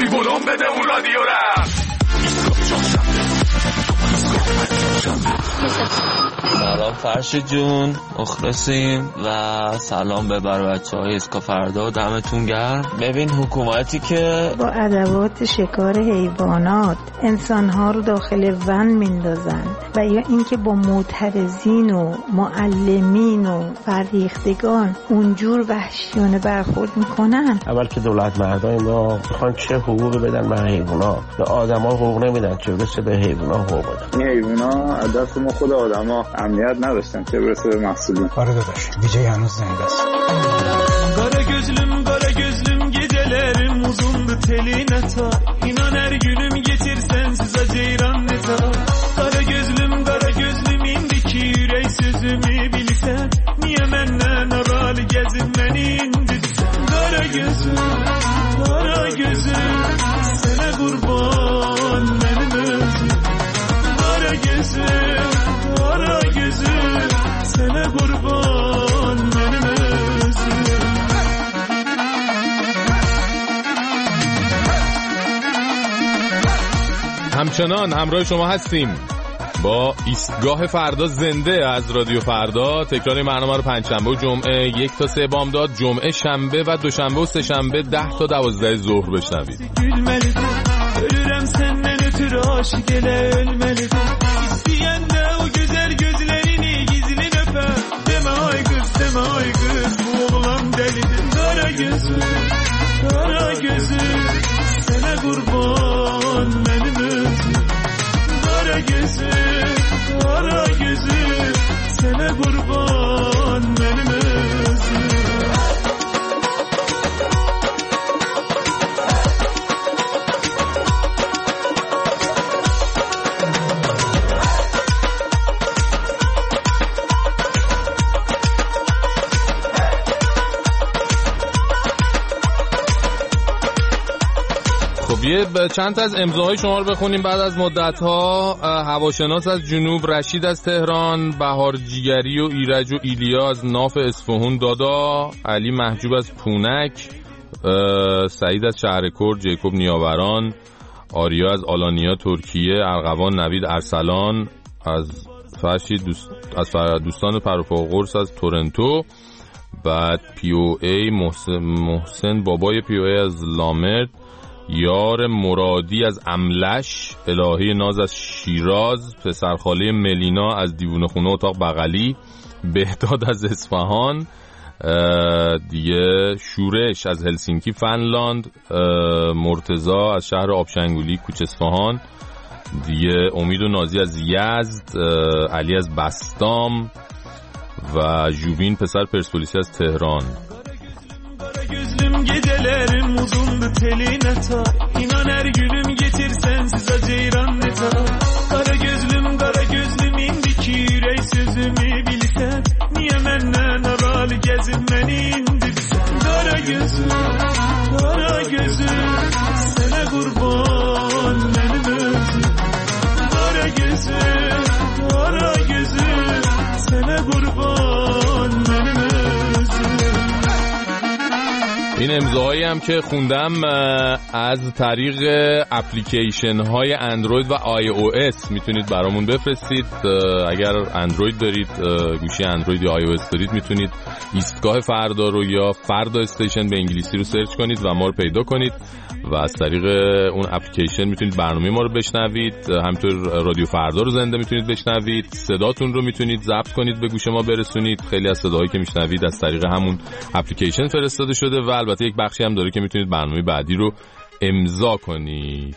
داری ولوم بده اون رادیو را. سلام فرشی جون، مخلصیم و سلام به بچه‌های اسکا فردا، دمتون گرم. ببین حکومتی که با ادوات شکار حیوانات انسان‌ها رو داخل ون میندازن و یا اینکه با معترضین و معلمین و فرهیختگان اونجور وحشیانه برخورد میکنن. اول که دولت مردان اینا میخوان چه حقوقی بدن به حیونا، به آدما حقوق نمیدن، چه برسه به حیونا حقوق بدن. این حیونا از دست ما خود آدما امنیت نداشتن، چه برسه به محصولین. آره داداش، ویژه هنوز زنده است. Kara gözlüm gecelerim uzundu teline ta. İnan her günüm getir sensiz aceyran ne ta. Kara gözlüm indiki yürek sözümü bilsen. Niye menden aralı gezin beni indirsen. Kara gözüm sana kurban benim özüm. Kara gözüm sana kurban benim özüm. همچنان همراه شما هستیم با ایستگاه فردا زنده از رادیو فردا. تکرار برنامه رو پنجشنبه و جمعه 1 تا 3 بامداد، جمعه شنبه و دوشنبه و سه شنبه 10 تا 12 ظهر بشنوید. Ölürüm senden ötürü aşık ele ölmelidir. İsteyen de o güzel gözlerini gizlin öper. Deme ay kız bu oğlan delidir. Kara gözüm sana kurban benim özüm. Kara gözüm sana kurban benim özüm. یه چند تا از امضاهای شما رو بخونیم بعد از مدت‌ها. هواشناس از جنوب، رشید از تهران، بهار جیگری و ایرج و ایلیا از ناف اصفهان، دادا علی محجوب از پونک، سعید از شهرکرد، جیکوب نیاوران، آریا از آلانیا ترکیه، ارغوان نوید ارسلان از فرشی از دوستان پروپا قرص از تورنتو، بعد پی او ای محسن بابای پی او ای از لامرد، یار مرادی از املش، الهی ناز از شیراز، پسرخاله ملینا از دیوونه خونه اتاق بغلی، بهداد از اصفهان، دیگه شورش از هلسینکی فنلاند، مرتضا از شهر آبشنگولی کوچ اصفهان، دیگه امید و نازی از یزد، علی از بستام و جوبین پسر پرسپولیسی از تهران. Gözlüm gecelerim uzundu teline ta. İnan her günüm getir sensiz aceyran ne ta. Kara gözlüm indiki yürek sözümü bilsen. Niye menden aralı gezin beni indirsen. Kara gözüm sana kurban benim özüm. Kara gözüm sana kurban benim özüm. این امضاهایی هم که خوندم از طریق اپلیکیشن های اندروید و آی او اس میتونید برامون بفرستید. اگر اندروید دارید، گوشی اندروید یا آی او اس دارید، میتونید ایستگاه فردا رو یا فردا استیشن به انگلیسی رو سرچ کنید و ما رو پیدا کنید و از طریق اون اپلیکیشن میتونید برنامه ما رو بشنوید. همینطور رادیو فردا رو زنده میتونید بشنوید، صداتون رو میتونید ضبط کنید به گوش ما برسونید. خیلی از صداهایی که میشنوید از طریق همون اپلیکیشن فرستاده شده و البته یک بخشی هم داره که میتونید برنامه بعدی رو امضا کنید.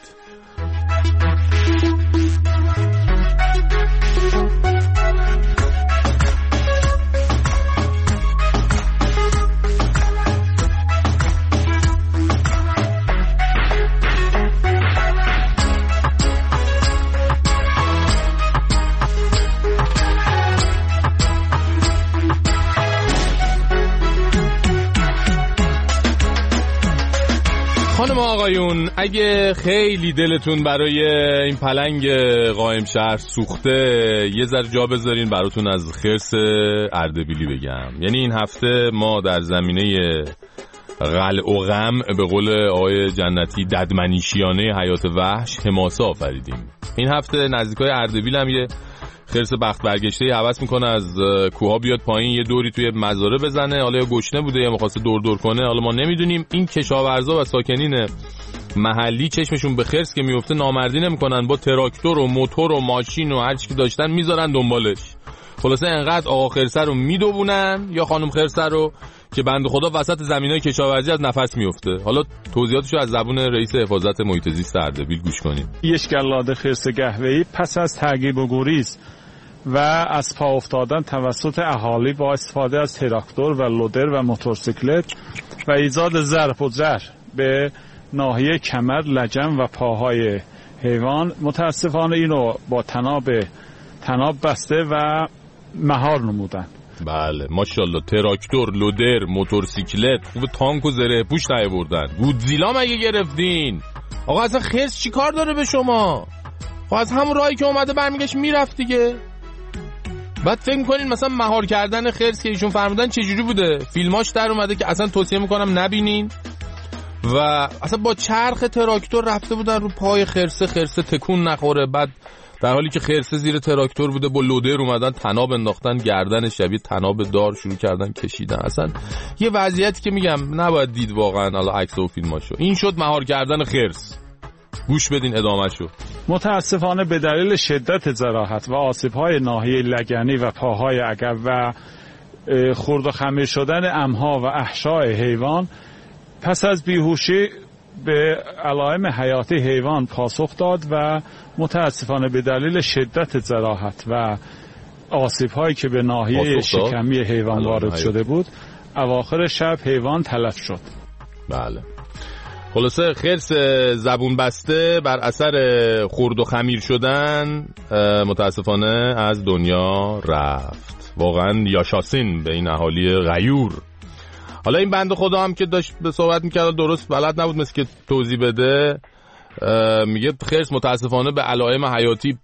خانم آقایون، اگه خیلی دلتون برای این پلنگ قائم شهر سوخته، یه ذره جا بذارین براتون از خرس اردبیلی بگم. یعنی این هفته ما در زمینه قلع و غم به قول آقای جنتی ددمنیشیانه حیات وحش حماسه آفریدیم. این هفته نزدیکای اردبیل هم یه خرس بخت برگشته هوس میکنه از کوها بیاد پایین یه دوری توی مزاره بزنه، حالا یا گشنه بوده یا می‌خواسته دور کنه، حالا ما نمیدونیم. این کشاورزا و ساکنین محلی چشمشون به خرس که میفته نامردی نمیکنن، با تراکتور و موتور و ماشین و هر چی که داشتن میذارن دنبالش. خلاصه انقدر آقا خرسه رو میدوونن یا خانم خرسه رو که بنده خدا وسط زمینای کشاورزی از نفس میفته. حالا توضیحاتشو از زبون رئیس حفاظت محیط زیست اردبیل گوش کنیم. یک گلاده خرس قهوه‌ای پس از تعقیب و گریز و از پا افتادن توسط اهالی با استفاده از تراکتور و لودر و موتورسیکلت و ایجاد ضرب و ضرر به ناحیه کمر، لجن و پاهای حیوان، متاسفانه اینو با تناب بسته و مهار نمودن. بله ماشاءالله، تراکتور، لودر، موتورسیکلت، خوب تانک و زره پوش نیاوردن. گودزیلا مگه گرفتین؟ آقا اصلا خرس چی کار داره به شما؟ خب از همون راهی که اومده برمیگشت میرفت دیگه. بعد فکر می‌کنین مثلا مهار کردن خرس که ایشون فرمودن چجوری بوده؟ فیلماش در اومده که اصلا توصیه میکنم نبینین. و اصلا با چرخ تراکتور رفته بودن رو پای خرسه تکون نخوره. بعد در حالی که خرسه زیر تراکتور بوده با لودر اومدن تناب انداختن گردن شبیه تناب دار شروع کردن کشیدن. اصلا یه وضعیتی که میگم نباید دید واقعا. حالا عکس و فیلماشو. این شد مهار کردن خرس. گوش بدین ادامه‌شو. متاسفانه به دلیل شدت جراحت و آسیب‌های ناحیه لگنی و پاهای عقب و خرد و خمیر شدن امها و احشاء حیوان، پس از بیهوشی به علائم حیاتی حیوان پاسخ داد و متاسفانه به دلیل شدت جراحت و آسیب‌هایی که به ناحیه شکمی حیوان وارد شده بود، اواخر شب حیوان تلف شد. بله. خلاصه خرس زبون بسته بر اثر خرد و خمیر شدن متاسفانه از دنیا رفت. واقعا یاشاسین به این اهالی غیور. حالا این بنده خدا هم که داشت به صحبت میکرد درست بلد نبود مثل که توضیح بده. میگه خرس متاسفانه به علائم حیاتی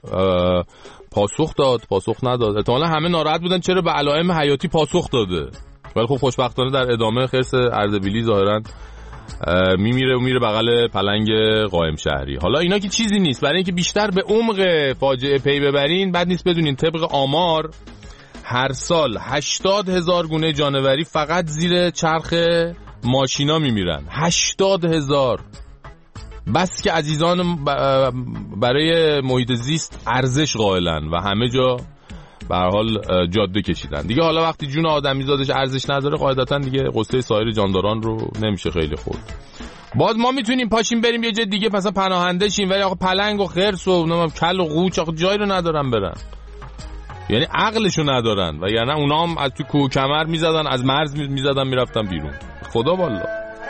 پاسخ نداد. احتمالا همه ناراحت بودن چرا به علائم حیاتی پاسخ داده، ولی خب خوشبختانه در ادامه خرس اردبیلی ظاهرا میره بغل پلنگ قائم شهری. حالا اینا که چیزی نیست، برای اینکه بیشتر به عمق فاجعه پی ببرین بد نیست بدونین طبق آمار هر سال 80,000 گونه جانوری فقط زیر چرخ ماشینا میمیرن. 80,000. بس که عزیزان برای محیط زیست ارزش قائلن و همه جا به هر حال جاده کشیدن دیگه. حالا وقتی جون آدمیزادش ارزش نداره قاعدتا دیگه قصه سایر جانداران رو نمیشه خیلی خورد. باز ما میتونیم پاشیم بریم یه جای دیگه مثلا پناهنده شیم، ولی آقا پلنگ و خرس و کل و قوچ آقا جایی رو ندارن برن، یعنی عقلشو ندارن. و یعنی اونا هم از تو کوه کمر میزدن، از مرز میزدن میرفتن بیرون. خدا والا.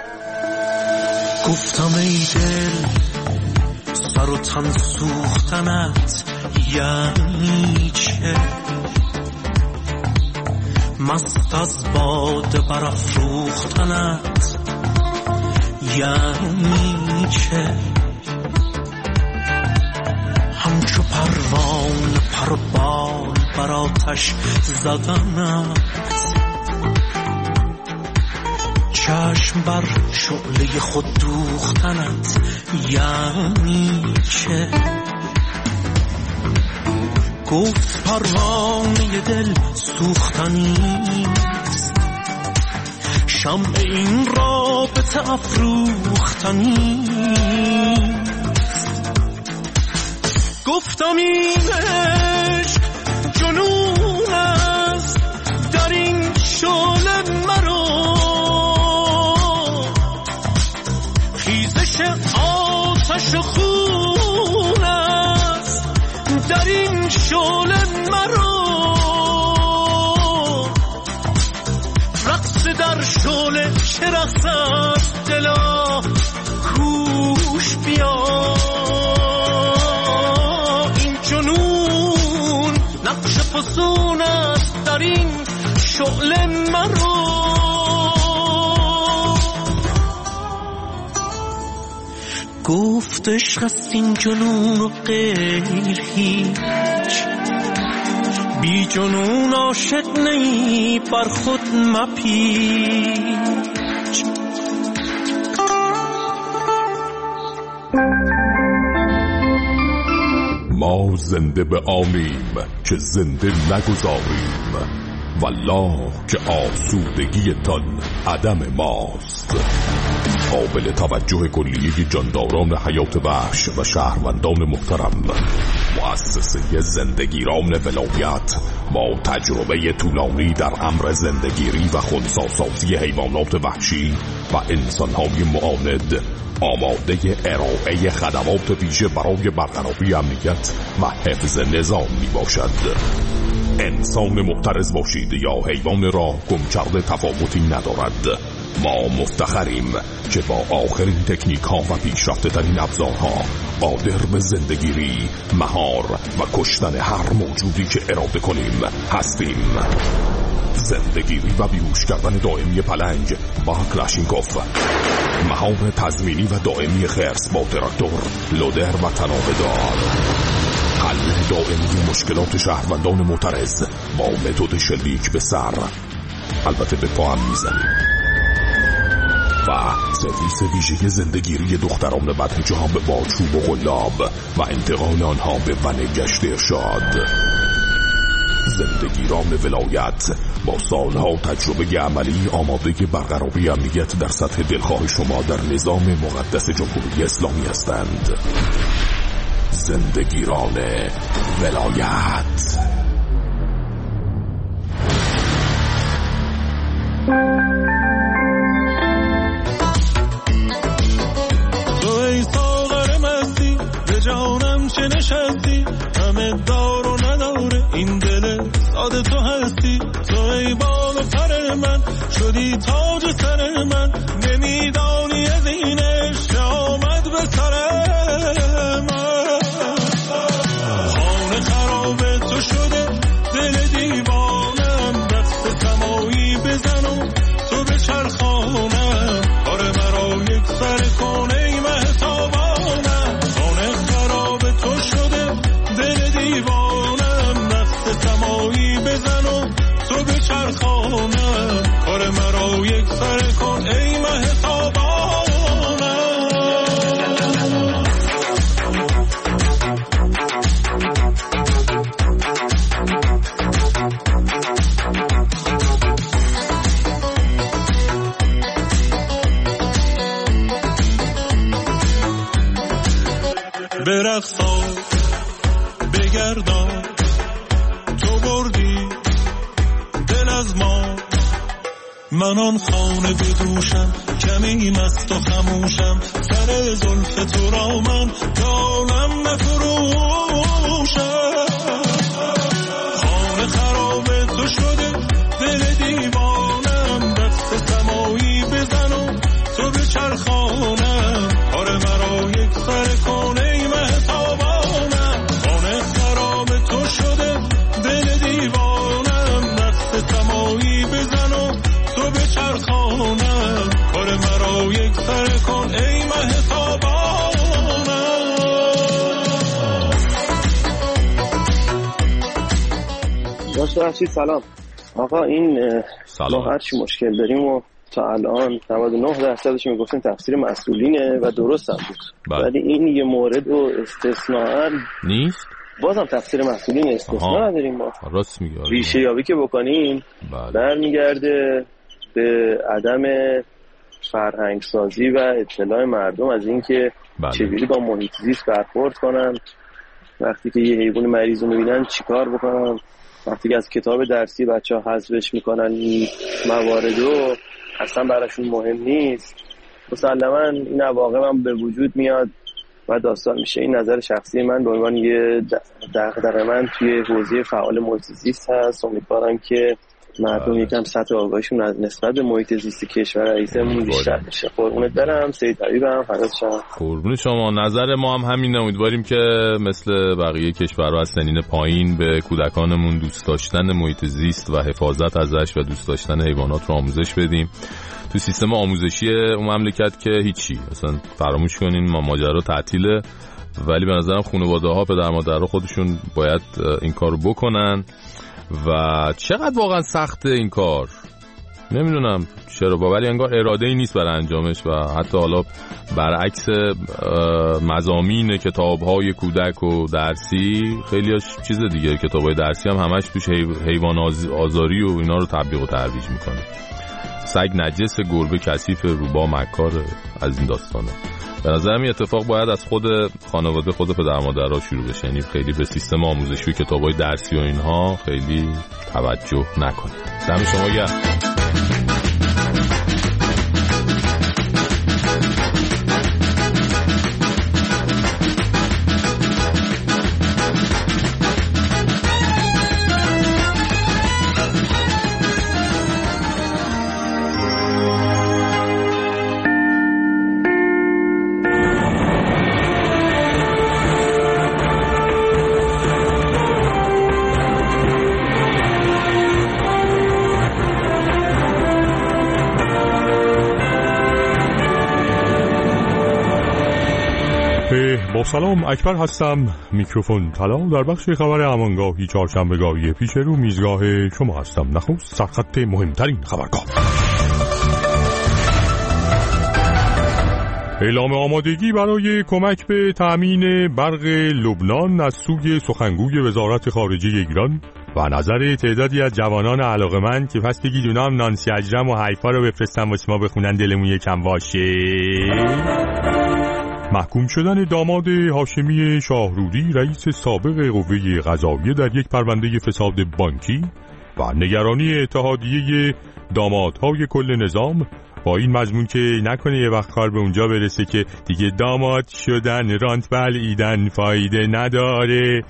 گفتم ای دل سر و تن سوختنت یعنی چه؟ مست از باد برافروختنت یعنی چه؟ همچو پروان پربال بر آتش زدنت، چشم بر شعله خود دوختنت یعنی چه؟ گفت پروانه دل سوختنیست، شمع این رابطه افروختنیست. گفتم این عشق جنون است، در این شعله مرو خیزش آتش خون است، در این شعله مرو رقص در شعله چه رقص است دلا کوش بیا، این جنون نقش فسون است، در این شعله مرو. گفت عشق است این جنون و غیر هیچ، بی جنون عاشق نی بر خود مپیچ. ما زنده به آنیم که زنده نگذاریم، والله که آسودگی تان عدم ماست. قابل توجه کلیه جانداران حیات وحش و شهروندان محترم، مؤسسه زندگیران ولایت با تجربه طولانی در امر زندگیری و خنثی‌سازی حیوانات وحشی و انسان‌های معاند، آماده ارائه خدمات ویژه برای برقراری امنیت و حفظ نظام می باشد. انسان محترز باشید یا حیوان را گم کرده تفاوتی ندارد. ما مفتخریم که با آخرین تکنیک ها و پیشرفته ترین ابزارها قادر به زندگیری، مهار و کشتن هر موجودی که اراده کنیم هستیم. زندگیری و بیهوش کردن دائمی پلنگ با کلاشینکوف، مهار تضمینی و دائمی خرس با تراکتور، لودر و تنابه‌دار، حل دائمی مشکلات شهروندان معترض با متد شلیک به سر، البته به پا هم میزنیم، و سرویس ویژه زندگیری دختران بدحجاب با چوب و قلاب و انتقال آنها به ون گشت ارشاد. زندگیران ولایت با سالها تجربه عملی آماده برقراری امنیت در سطح دلخواه شما در نظام مقدس جمهوری اسلامی هستند. زندگیران ولایت. تو ای ساغر مستی به جانم چه نشستی، همه دار و نداره این دل ساده تو هستی. تو ای بال و پر من شدی تاج سر من، نمیدانی از این عشق آمد به سر من. خانه خراب تو شده دل دیوانم، دست سمایی بزن و تو به چرخانم، آره مرا یک سر کن ای مهتابانم. خانه خراب تو شده دل دیوانم، دست سمایی بزن و تو به چرخانم، آره مرا یک سر کن ای مهتابانم. برقصا بگردان تو بردی دل از ما، من آن خانه بدوشم کمی مست و خموشم، سر زلف تو را من دانم نفروشم. خانه خراب تو شده دل دیوانم، دست سمایی بزن و تو به چرخانم، آره مرا یک سر کن ای مهتابانم. خانه خراب تو شده دل دیوانم، دست سمایی بزن و تو به چرخانم، آره مرا یک سر کن ای مهتابانم. داشته سلام آقا، این ما هرچی مشکل داریم و تا الان 99% میگفتن تفسیر مسئولینه و درست هم بود، ولی این یه مورد و استثناء نیست، بازم تفسیر مسئولین استثناء نداریم. ما راست میگه، ریشه یابی که بکنیم برمیگرده به عدم فرهنگ سازی و اطلاع مردم از اینکه چجوری با محیط زیست برخورد کنن، وقتی که یه حیوان مریض رو میبینن چیکار بکنن، وقتی که از کتاب درسی بچه‌ها حذفش میکنن این مواردو اصلا براشون مهم نیست. مسلماً این عواقب هم به وجود میاد و داستان میشه. این نظر شخصی من به عنوان یه دغدغه من توی حوزه فعال محیط زیست هست. امیدوارم که مردم یکم سطح آگاهیشون نسبت به محیط زیست کشور رئیسمون بیشتر بشه. قربونت برم، سید حبیبم، فدات شم. قربون شما. نظر ما هم همینه. امیدواریم که مثل بقیه کشورها از سنین پایین به کودکانمون دوست داشتن محیط زیست و حفاظت ازش و دوست داشتن حیوانات رو آموزش بدیم. تو سیستم آموزشی اون مملکت که هیچی، اصلا فراموش کنین، ما ماجرا تعطیله، ولی به نظرم خانواده‌ها پدر مادرها خودشون باید این کارو بکنن. و چقدر واقعا سخته این کار. نمیدونم چرا، ولی انگار اراده‌ای نیست برای انجامش و حتی حالا برعکس مضامین کتاب‌های کودک و درسی خیلی‌اش چیز دیگه. کتاب‌های درسی هم همش توش حیوان آزاری و اینا رو تبلیغ و ترویج میکنه. سگ نجس، گربه کثیف، روباه مکار، از این داستانا. به نظرم این اتفاق باید از خود خانواده، خود پدر مادرها شروع بشه. یعنی خیلی به سیستم آموزشی و کتاب‌های درسی و اینها خیلی توجه نکنید. دم شما گرم. با سلام، اکبر هستم. میکروفون طلا در بخش خبر امانگاهی چهارشنبه‌گاهی پیش رو میزگاه شما هستم. نخست سرخط مهمترین خبرگاه. اعلام آمادگی برای کمک به تأمین برق لبنان از سوی سخنگوی وزارت خارجه ایران و نظر تعدادی از جوانان علاقه‌مند که پس دیگه جونام نانسی اجرم و حیفا رو بفرستن واسه ما بخونن دلمون یکم واشه. محکوم شدن داماد هاشمی شاهرودی رئیس سابق قوه قضاییه در یک پرونده فساد بانکی و نگرانی اتحادیه دامادهای کل نظام با این مضمون که نکنه یه وقت کار به اونجا برسه که دیگه داماد شدن رانت بلعیدن فایده نداره.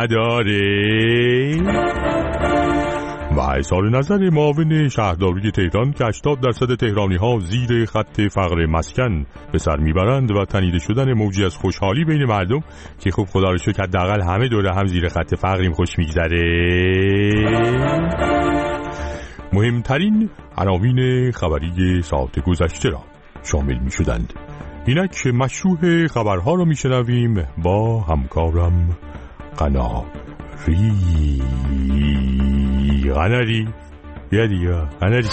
و اظهار نظر معاون شهرداری تهران که 80% تهرانی ها زیر خط فقر مسکن به سر میبرند و تنیده شدن موجی از خوشحالی بین مردم که خب خدا رو شکر حداقل همه دوره هم زیر خط فقریم خوش میگذره. مهمترین عناوین خبری ساعت گذشته را شامل میشدند. اینک مشروع خبرها را میشنویم با همکارم قناری بیا دیگه قناری.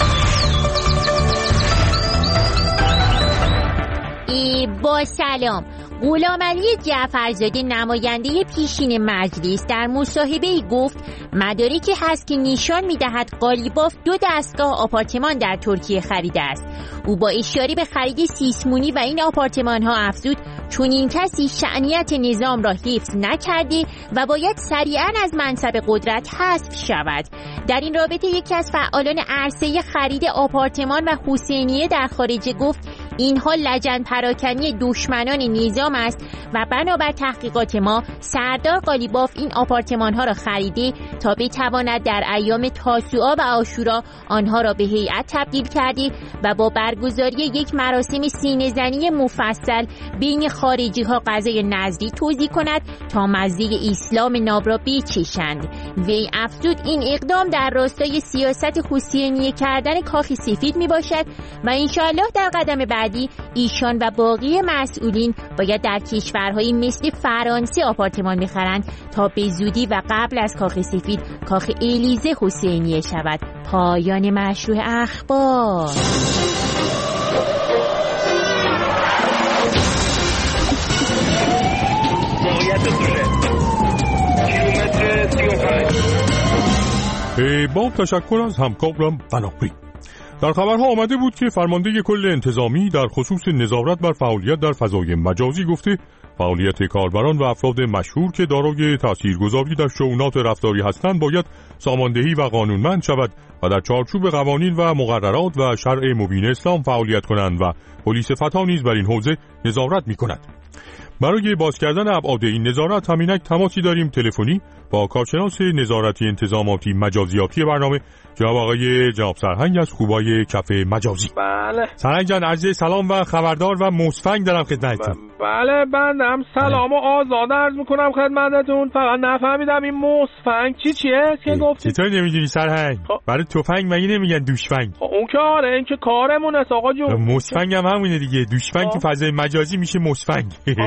با سلام. غلامعلی جعفرزاده نماینده پیشین مجلس در مصاحبه‌ای گفت مدارکی هست که نشان می‌دهد قالیباف 2 دستگاه آپارتمان در ترکیه خریده است. او با اشاره به خرید سیسمونی و این آپارتمان‌ها افزود چون این کسی شأنیت نظام را حفظ نکرده و باید سریعاً از منصب قدرت حذف شود. در این رابطه یکی از فعالان عرصه خرید آپارتمان و حسینیه در خارج گفت اینها لجن پراکنی دشمنان نظام است و بنابر تحقیقات ما سردار قالیباف این آپارتمان ها را خریده تا بتواند در ایام تاسوعا و عاشورا آنها را به هیئت تبدیل کرده و با برگزاری یک مراسم سینه‌زنی مفصل بین خارجی ها غذای نظری توزیع کند تا مزه اسلام ناب را بچشند. وی افزود این اقدام در راستای سیاست حسینیه کردن کاخ سفید می باشد و انشاءالله در قدم بعدی ایشان و باقی مسئولین باید در کشورهایی مثل فرانسه آپارتمان می‌خرند تا به زودی و قبل از کاخ سفید کاخ الیزه حسینیه شود. پایان مشروع اخبار. با تشکر از همکارم فناپی. در خبرها آمده بود که فرمانده کل انتظامی در خصوص نظارت بر فعالیت در فضای مجازی گفته فعالیت کاربران و افراد مشهور که دارای تاثیرگذاری در شؤونات رفتاری هستند باید ساماندهی و قانونمند شود و در چارچوب قوانین و مقررات و شرع مبین اسلام فعالیت کنند و پلیس فتا نیز بر این حوزه نظارت می‌کند. برای باز کردن ابعاد این نظارت همینک تماسی داریم تلفنی با کارشناس نظارتی انتظاماتی مجازیاتی برنامه جناب سرهنگ از خوبای کف مجازی. بله. سرهنگ جان عرض سلام و خبردار و مصفنگ دارم خدمتتون. بله بندم سلام و آزاد عرض میکنم خدمتتون. فقط نفهمیدم این مصفنگ چیه که گفتی؟ چطور نمیدونی سرهنگ؟ برای تفنگ مگه نمیگن دوشفنگ؟ اون که آره این که کارمون است آقا جون. مصفنگ هم همونه دیگه. دوشفنگ تو فضای مجازی میشه مصفنگ.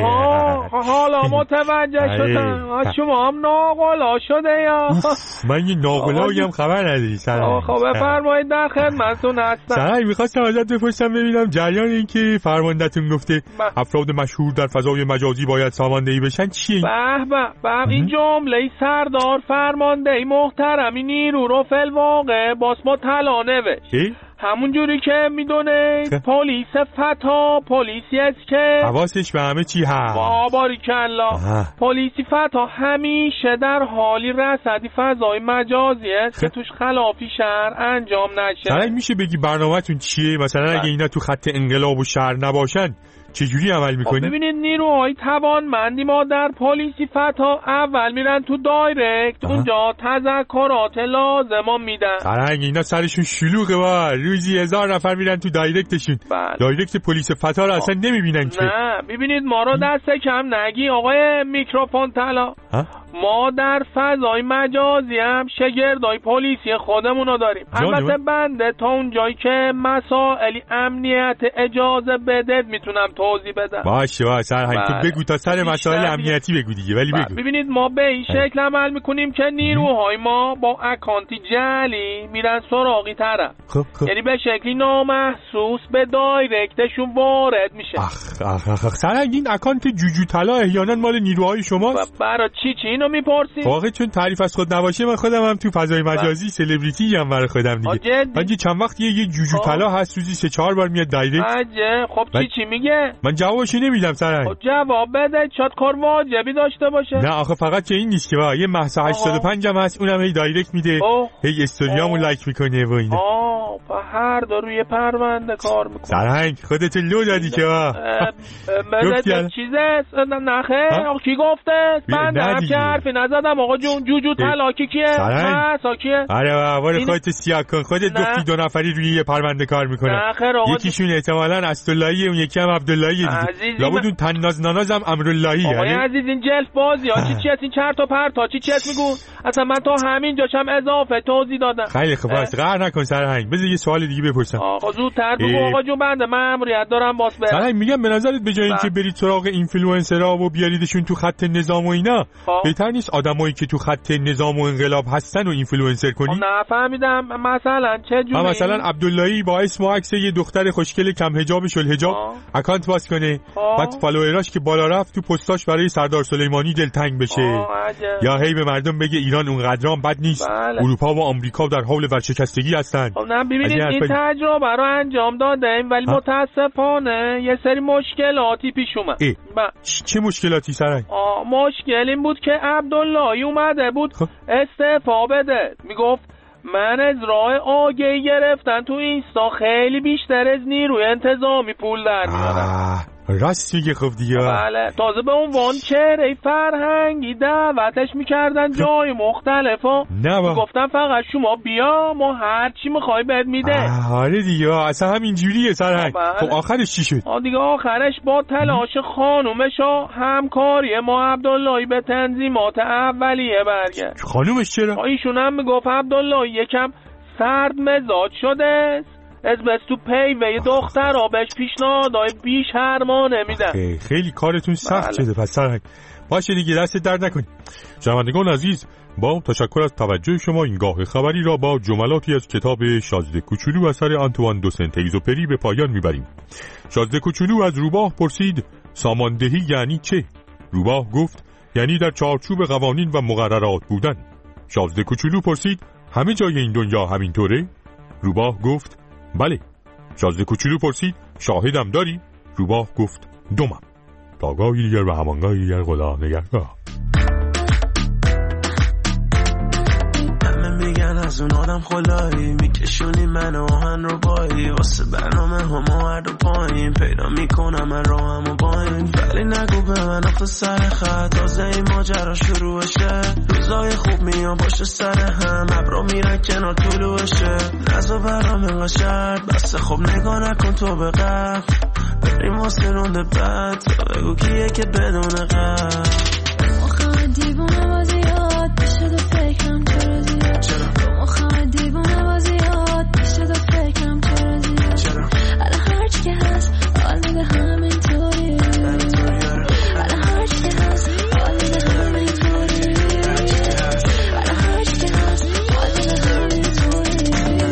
حالا متوجه شدم. شما هم ناقلا شده یا؟ من یه ناقلایی هم خبر نداری سرهنگ. خب بفرمایید در خدمتتون هستم. سرهنگ میخواستم ازت بپرسم ببینم جریان این که فرماندهتون گفته افراد مشهور در فضای مجازی باید ساماندهی بشن چیه؟ به این جمله سردار فرماندهی محترمی نیرو رو فلواقع باز ما طلا نوشت. همون جوری که میدونه پلیس فتا پلیسی است که حواسش به همه چی هست. باریکالله. پلیسی فتا همیشه در حالی رصدی فضای مجازی است که توش خلافی شهر انجام نشه. سرنگ میشه بگی برنامه‌تون چیه؟ مثلا اگه اینا تو خط انقلاب و شهر نباشن چجوری عمل میکنی؟ ببینید نیروهای توانمندی ما در پلیسی فتا اول میرن تو دایرکت اونجا تذکرات لازم میدن. سرنگ اینا سرشون شلوغه با روزی 1000 نفر میرن تو دایرکتشون. دایرکت پلیس فتا رو اصلا نمیبینن که. نه ببینید ما رو دست کم نگی آقای میکروفون طلا. ما در فضای مجازی هم شگردای پلیسی خودمونو داریم. البته بنده تا اون جایی که مسائلی امنیت اجازه بده میتونم توضیح بدم. باشه سرهنگ تو بگو تا سر مسائل امنیتی بگو دیگه ولی بگو. ببینید ما به این شکل عمل میکنیم که نیروهای ما با اکانتی جعلی میرن سراغی طرف. یعنی به شکلی نامحسوس به دایرکتشون وارد میشه. سرهنگ این اکانت جوجو طلا احیانا مال نیروهای شماست؟ برای چی اینو میپرسی؟ واقعا چون تعریف از خود نباشه من خودم هم تو فضای مجازی سلبریتی هم برای خودم دیگه. من چند وقت یه جوجو طلا هست روزی 3-4 بار میاد دایرکت. خب چی میگه؟ من جوابشو نمیدم سرنگ. خب جواب بده شاید کار واجبی داشته باشه. نه آخه فقط که این نیست که یه محض 85 هم هست اونم هی دایرکت میده هی استوریامو لایک میکنه و اینا. هر دو روی پرونده کار میکنه. سرنگ خودت لو دادی که بده چیزه نخه کی گفته؟ من که حرفی نزدم آقا جون. جوجو طلاکی کیه؟ ساکیه؟ آره واره خودت سیاه کن. خودت گفتی 2 نفری روی یه پرونده کار میکنن. یکیشون احتمالاً اسداللهی اون یکی هم عبداللهی دیگه. لابد اون تناز نانازم امراللهی. آقای عزیز این جلف بازی ها چی هست این چرت و پرتا چی هست میگون؟ اصلا من تا همین جاشم اضافه توضیح دادم. خیلی خوب است قهر نکن سرهنگ. بذار یه سوال دیگه بپرسم. آقا زودتر بگو آقا جون بنده مأموریت دارم باس برم. سرهنگ میگم به نظرت به جای اینکه برید سراغ اینفلوئنسرها و بیاریدشون تو خط نظام و اینا بهتر نیست آدمایی که تو خط نظام و انقلاب هستن و اینفلوئنسر کنی؟ نفهمیدم مثلا چه جوری؟ مثلا عبداللهی با اسم و عکس یه دختر خوشگل کم حجاب شل حجاب اکانت باز کنه بعد فالووراش که بالا رفت تو پستاش برای سردار سلیمانی دلتنگ بشه یا هی به مردم بگه ایران اونقدرام بد نیست. اروپا و آمریکا در حال ورشکستگی هستن. نه ببینید این تجربه رو انجام دادیم ولی متاسفانه یه سری مشکلاتی پیش اومد. چه مشکلاتی سرنگ؟ مشکل این بود که عبداللهی اومده بود استعفا بده. میگفت من از راه آگهی گرفتن تو اینستا خیلی بیشتر از نیروی انتظامی پول در میارم. راست میگه خب دیگه. بله تازه به عنوان چهره فرهنگی دعوتش میکردن جای مختلفا. گفتم فقط شما بیا ما هر چی میخوای بهت میده. آره دیگه اصلا همین جوریه سرهنگ. خب آخرش چی شد؟ دیگه آخرش با تلاش خانومش و همکاری ما عبداللهی به تنظیمات اولیه برگشت. خانومش چرا؟ ایشون هم میگفت عبداللهی یکم سرد مزاج شده از بس تو پیوه دختر را بهش پیشنهادهای بیش هرمانه میدن. خیلی کارتون سخت شده پس سرهنگ. باشه دیگه دست درد نکنی. شنوندگان عزیز با تشکر از توجه شما این گاه خبری را با جملاتی از کتاب شازده کوچولو اثر آنتوان دو سنت-اگزوپری به پایان میبریم. شازده کوچولو از روباه پرسید ساماندهی یعنی چه؟ روباه گفت یعنی در چارچوب قوانین و مقررات بودن. شازده کوچولو پرسید همه جای این دنیا همینطوره؟ روباه گفت بله. شازده کوچولو پرسید شاهدم داری؟ روباه گفت دومم. تا گاهی دیگر و همانگاهی دیگر خدا نگهدار. همه میگن از اون آدم خلایی میکشونی من آهن رو بایی واسه برنامه همه هر دو پایین پیدا میکنم من رو همه باین ولی نگو به من اخت سر خط تازه این ماجرا شروعشه روزای خوب میان پشت سر هم ابرا میرن کنار طلوعشه نزا برام انقدر شرط بسته خب نگاه نکن تو به قف بریم واسه رونده بعد بگو کیه که بدون قد مخم دیوونه بازیات پیشه دو فکرم چرا زیاد مخم دیوونه بازیات پیشه دو فکرم چرا زیاد الان هرچی که هست حال میده همین طوری الان هرچی که هست حال میده همین طوری الان هرچی که هست حال میده همین طوری.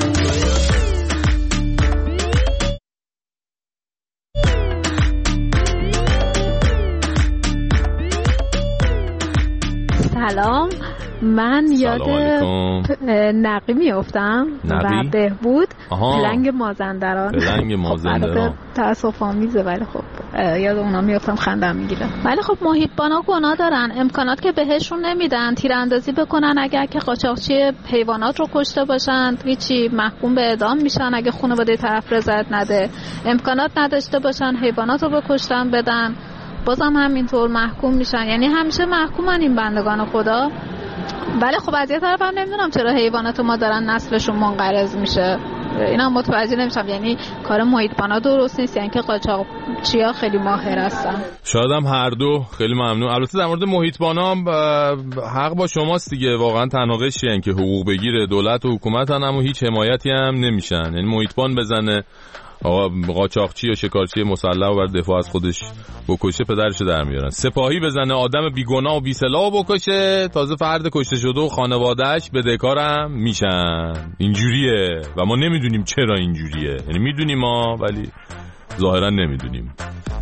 سلام، من یاد نقی میافتم و بهبود پلنگ مازندران. تأسف آمیزه ولی خب یاد اونا میافتم خندم میگیره. ولی خب محیطبانا گناه دارن، امکانات که بهشون نمیدن، تیراندازی بکنن اگر که قاچاقچی حیوانات رو کشته باشن هیچی، محکوم به اعدام میشن اگه خانواده طرف رضایت نده. امکانات نداشته باشن حیوانات رو بکشتن بدن بازم همینطور محکوم میشن، یعنی همیشه محکومن این بندگان خدا. ولی خب از یه طرف هم نمیدونم چرا حیوانات ما دارن نسلشون منقرض میشه، اینا متوجه نمیشم. یعنی کار محیطبانا درست نیست، یعنی که قاچاقچیا خیلی ماهر هستن. شاید هم هر دو. خیلی ممنون. البته در مورد محیطبانا حق با شماست دیگه، واقعا تنها قشری که حقوق بگیره دولت و حکومت هم، اما هیچ حمایتی هم نمیشن. یعنی محیطبان بزنه آقا قاچاقچی و شکارچی مسلح و بر دفاع از خودش بکشه پدرشو در میارن، سپاهی بزنه آدم بیگناه و بی‌سلاح بکشه تازه فرد کشته شده و خانواده‌اش بدهکارم میشن. اینجوریه و ما نمیدونیم چرا اینجوریه، یعنی میدونیم ما ولی ظاهرا نمیدونیم.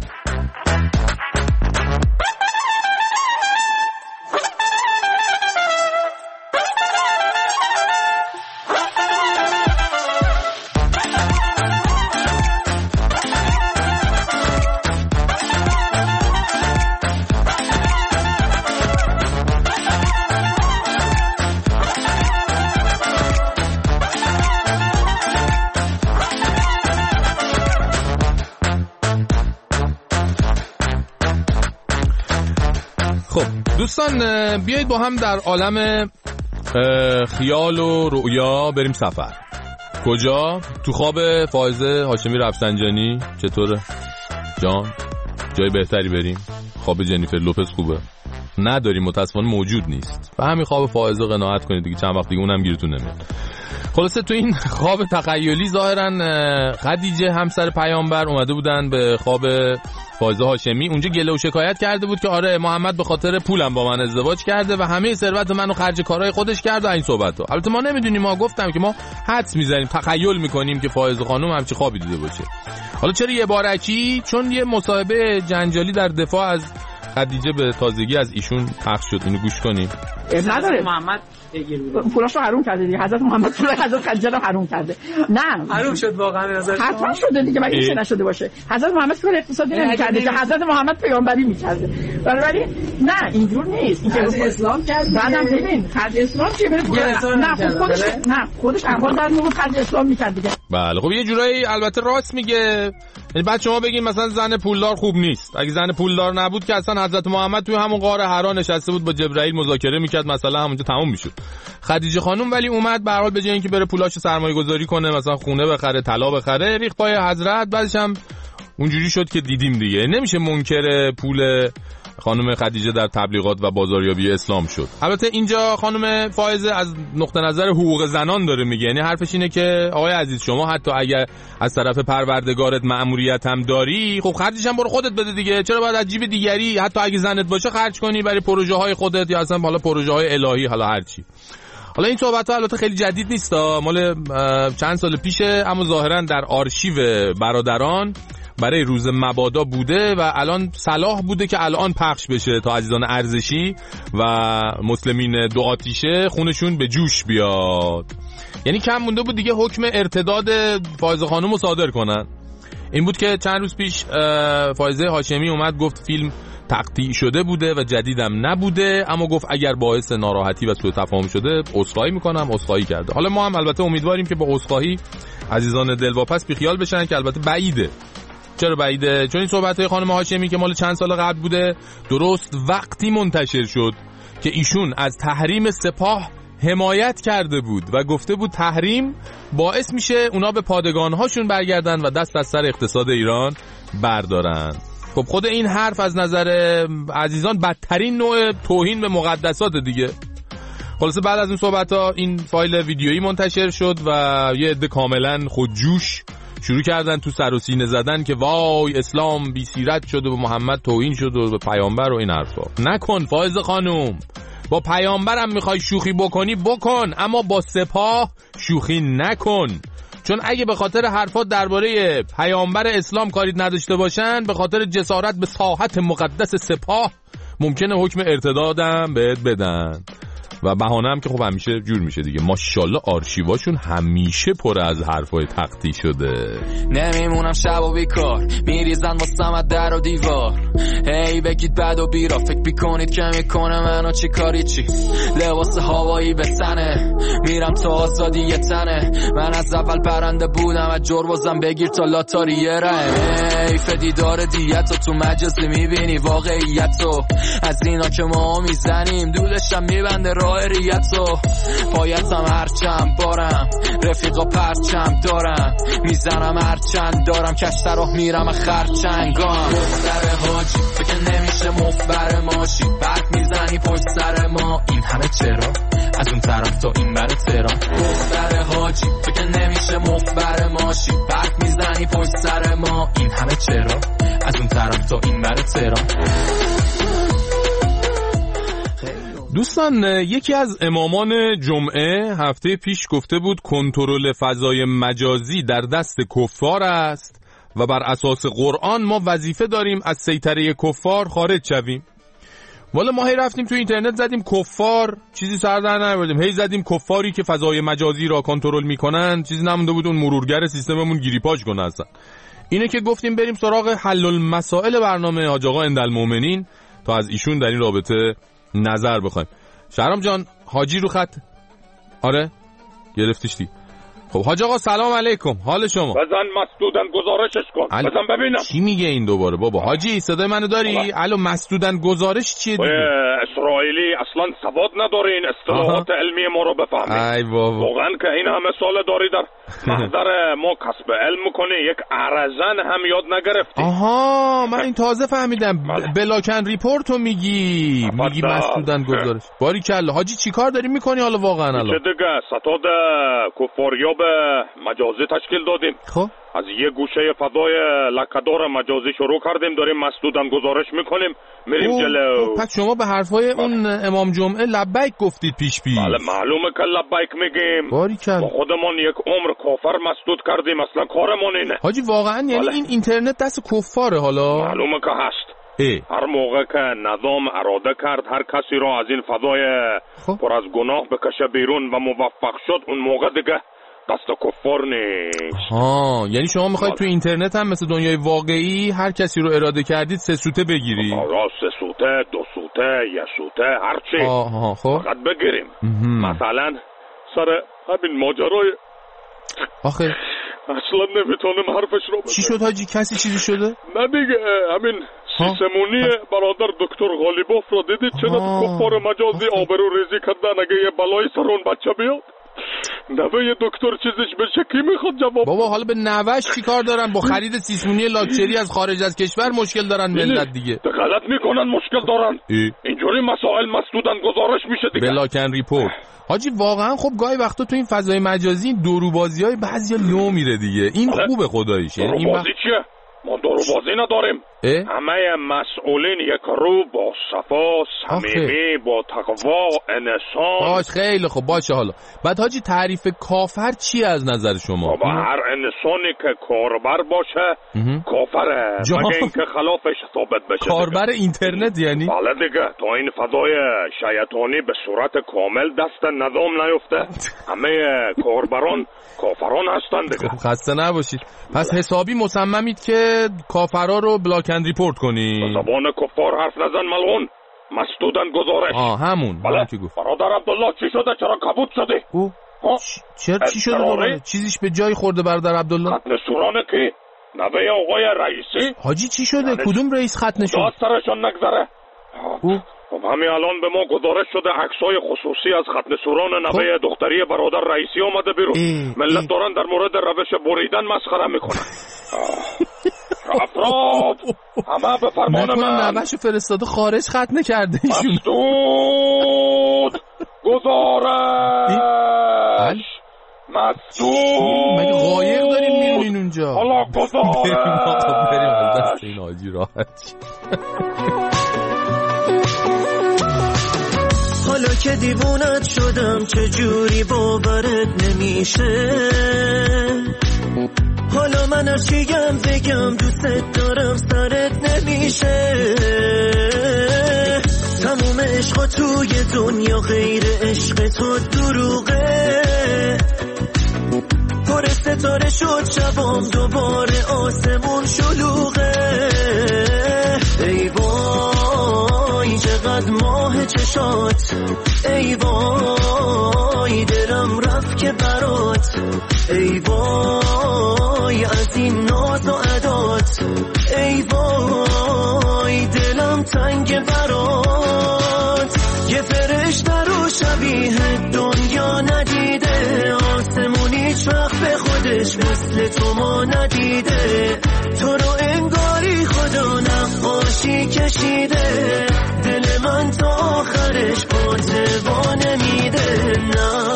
دوستان بیایید با هم در عالم خیال و رؤیا بریم سفر. کجا؟ تو خواب فائزه هاشمی رفسنجانی. چطوره جان؟ جای بهتری بریم؟ خواب جنیفر لوپز خوبه؟ نداریم متاسفانه، موجود نیست. و همین خواب فائزه قناعت کنید دیگه، چند وقت دیگه اونم گیرتون نمیاد. خلاصه تو این خواب تخیلی ظاهرا خدیجه همسر پیامبر اومده بودن به خواب فائزه هاشمی، اونجا گله و شکایت کرده بود که آره محمد به خاطر پولم با من ازدواج کرده و همه ثروت منو خرج کارهای خودش کرد و این صحبت‌ها. البته ما نمیدونیم، ما گفتم که ما حدس میزنیم، تخیل میکنیم که فائزه خانم همچین خوابی دیده باشه. حالا چرا یه بارکی؟ چون یه مصاحبه جنجالی در دفاع از خدیجه به تازگی از ایشون پخش شد، اینو گوش کنیم. نداره محمد پولاشو حروم کرده دیگه، حضرت محمد پول حضرت خدیجه رو حروم کرده. نه حروم شد واقعا به نظر حتما شده دیگه، مگه چه نشده باشه؟ حضرت محمد کار اقتصادی نمی‌کرده که حضرت محمد پیامبری می‌کرده. ولی نه اینجور نیست، این که اسلام کرد. بعدم ببین خرج اسلام چیه؟ نه خودش اول در نور خرج اسلام می‌کرد دیگه. بله خب یه جورایی البته راست میگه. یعنی بعد شما بگین مثلا زن پولدار خوب نیست، اگه زن پولدار نبود که اصلا حضرت محمد توی همون غار حرا نشسته بود با جبرائیل مذاکره میکرد، مثلا همونجا تموم میشد. خدیجه خانم ولی اومد به هر حال به جای اینکه بره پولاشو سرمایه گذاری کنه، مثلا خونه بخره، طلا بخره، ریخت پای حضرت. بعدش هم اونجوری شد که دیدیم دیگه. نمیشه منکر پول خانم خدیجه در تبلیغات و بازاریابی اسلام شد. البته اینجا خانم فائزه از نقطه نظر حقوق زنان داره میگه، یعنی حرفش اینه که آقای عزیز شما حتی اگر از طرف پروردگارت مأموریت هم داری، خب خرجش هم برو خودت بده دیگه، چرا باید از جیب دیگری حتی اگه زنت باشه خرج کنی برای پروژه های خودت یا اصلا حالا پروژه های الهی، حالا هر چی. حالا این صحبت‌ها البته خیلی جدید نیست، مال چند سال پیشه، اما ظاهرا در آرشیو برادران برای روز مبادا بوده و الان صلاح بوده که الان پخش بشه تا عزیزان ارزشی و مسلمین دو آتیشه خونشون به جوش بیاد. یعنی کم مونده بود دیگه حکم ارتداد فائزه خانم رو صادر کنن. این بود که چند روز پیش فائزه هاشمی اومد گفت فیلم تقطیع شده بوده و جدیدم نبوده، اما گفت اگر باعث ناراحتی و سوء تفاهم شده عذرخواهی میکنم. عذرخواهی کرده. حالا ما هم البته امیدواریم که با عذرخواهی عزیزان دلواپس بیخیال بشن، که البته بعیده. چرا بعیده؟ چون این صحبت‌های خانم هاشمی که مال چند سال قبل بوده درست وقتی منتشر شد که ایشون از تحریم سپاه حمایت کرده بود و گفته بود تحریم باعث میشه اونا به پادگان‌هاشون برگردن و دست از سر اقتصاد ایران بردارن. خب خود این حرف از نظر عزیزان بدترین نوع توهین به مقدسات دیگه. خلاصه بعد از این صحبت‌ها این فایل ویدیویی منتشر شد و یه عده کاملا خودجوش شروع کردن تو سر و سینه زدن که وای اسلام بی سیرت شد و به محمد توهین شد و به پیامبر و این حرفا. نکن فائزه خانوم، با پیامبرم میخوای شوخی بکنی بکن، اما با سپاه شوخی نکن. چون اگه به خاطر حرفات درباره پیامبر اسلام کاری نداشته باشن، به خاطر جسارت به ساحت مقدس سپاه ممکنه حکم ارتدادم بهت بدن. و بهانه هم که خب همیشه جور میشه دیگه. ماشاءالله آرشیواشون همیشه پر از حرفای تقطی شده. نمیمونم شب و بیکار، میریزن واسم در و دیوار. هی بگید بد و بیرا، فکر بیکنید که میکنه منو چی کاری چی. لباس هوایی به تنه، میرم تا آزادی یه تنه. من از اول پرنده بودم، از جربازم بگیر تا لاتاری یه راه. هی فدیدار دیتو تو مجازی میبینی واقعیتو. از اینا که ما میزنیم دودشم میبنده ریتو. پایتم هرچم بارم، رفیقا پرچم دارم. میزنم هرچند دارم، کشتر راه میرم خرچنگام. دختر حاجی تو که نمیشه مفبر ماشی، برق میزنی پشت سر ما. این همه چرا از اون طرف تا این بر تهران. دختر حاجی تو که نمیشه مفبر ماشی، برق میزنی پشت سر ما. این همه چرا از اون طرف تا این بر تهران. دوستان یکی از امامان جمعه هفته پیش گفته بود کنترل فضای مجازی در دست کفار است و بر اساس قرآن ما وظیفه داریم از سیطره کفار خارج شویم. والا ما هی رفتیم تو اینترنت زدیم کفار، چیزی سر در نیاوردیم. هی زدیم کفاری که فضای مجازی را کنترل میکنن، چیزی نمونده بود اون مرورگر سیستممون گیریپاش کنه اصلا. اینه که گفتیم بریم سراغ حل المسائل برنامه حاج آقا اندالمؤمنین تا از ایشون در این رابطه نظر بخوایم. شهرام جان حاجی رو خط؟ آره گرفتیش دی. خب حاج آقا سلام علیکم، حال شما؟ بزن مسدودن گزارشش کن. بزن ببینم چی میگه این دوباره بابا. حاجی صدای منو داری؟ الو مسدودن گزارش چیه دیگه؟ اسرائیلی اصلا سواد ندارین اصطلاحات علمی ما رو بفهمید. ای بابا واقعا که این همه سال داری در محضر ما کسب علم میکنی، یک ارزن هم یاد نگرفتی. آها من این تازه فهمیدم. بلاکن ریپورتو میگی مسدودن گزارش. باریکلا حاجی چیکار داری میکنی حالا واقعا الان؟ چه دیگه ستاد کفاریاب مجازی تشکیل دادیم. خب از یه گوشه فضای لکه‌دار مجازی شروع کردیم، داریم مسدودن گزارش میکنیم، میریم جلو. پس شما به حرفای اون امام جمعه لبیک گفتید پیش. بله معلومه که لبیک میگیم. باریکلا خودمون یک عمر کافر مسدود کردیم، اصلا کارمون اینه. حاجی واقعا یعنی این اینترنت دست کفاره حالا؟ معلومه که هست. هر موقع که نظام اراده کرد هر کسی را از این فضای پر از گناه بکشه بیرون و موفق شد، اون موقع دیگه دست کفار نیست. یعنی شما میخواید تو اینترنت هم مثل دنیای واقعی هر کسی رو اراده کردید 3 سوته بگیری؟ 3 سوته، 2 سوته، 1 سوته، هرچی خب فقط بگیریم. مثلا سر همین ماجرای آخه اصلا نمیتونم حرفش رو بزنم. چی شد حاجی؟ کسی چیزی شده؟ نه دیگه همین سیسمونی برادر دکتر غالیباف رو دیدید چه کفار مجازی آبرو ریزی کردن اگه یه بلای سر اون بچه بیاد؟ نوه دکتر چیزش بشه کی میخواد جواب؟ بابا حالا به نوش چی کار دارن؟ با خرید سیسمونی لاکچری از خارج از کشور مشکل دارن ملت دیگه. غلط میکنن مشکل دارن. اینجوری مسائل مسدودن گزارش میشه دیگه. بلاکن ریپورت. حاجی واقعا خب گاهی وقتا تو این فضای مجازی دروبازی‌های بعضیا لو میره دیگه. این خوبه خداییش. یعنی این چیه؟ ما دروبازی نداریم. همه مسئولین یک رو با صفا، صمیمی، با تقوا، انسان. خیلی خب باشه. حالا بعد حاجی تعریف کافر چی از نظر شما؟ با هر انسانی که کاربر باشه کافره، مگه اینکه خلافش ثابت بشه. کاربر اینترنت یعنی؟ بله دیگه، تا این فضای شیطانی به صورت کامل دست نظام نیفته همه کاربران کافران هستند دیگه. خب خسته نباشید. پس حسابی مصممید که کافرا رو بلاکن ریپورت کنی؟ به زبان کفار حرف نزن ملعون. مسدودن گزارش. همون. بله. که گفت. برادر عبدالله چی شده؟ چرا کبود شدی؟ چی شده بابا؟ چیزیش به جای خورده برادر عبدالله؟ ختنه سورانه کی؟ نوه آقای رئیسی؟ حاجی چی شده؟ کدوم رئیس ختنه شد؟ داد سرشان نگذره. خب همین الان به ما گزارش شده عکسای خصوصی از ختنه سوران نوه دختری برادر رئیسی آمده بیرون. ملت دارن در مورد روش بریدن مسخره میکنن. رفت اطراف همه به فرمان من. نوشو فرستاده خارج ختم کرده ایشون. مسدود گزارش مسدود. مگه قایق داریم میرونین اونجا؟ حالا گزارش. بریم از دست این آجی راحت. حالا که دیوونت شدم چجوری باورت نمیشه. حالا من هرچیم بگم دوست دارم سرت نمیشه. تموم عشقا توی دنیا غیر عشق تو دروغه. پر ستاره شد شبام دوباره آسمون شلوغه. ای وای چقدر ماه چشات. ای وای دلم رفت که برات. ای وای از این ناز و عدات. ای وای دلم تنگ برات. یه فرشته رو شبیه دنیا ندیده. آسمون هیچ وقت به خودش مثل تو ما ندیده. تو رو انگاری خدا نقاشی کشیده. دل من تا آخرش پرتوا نمیده. نه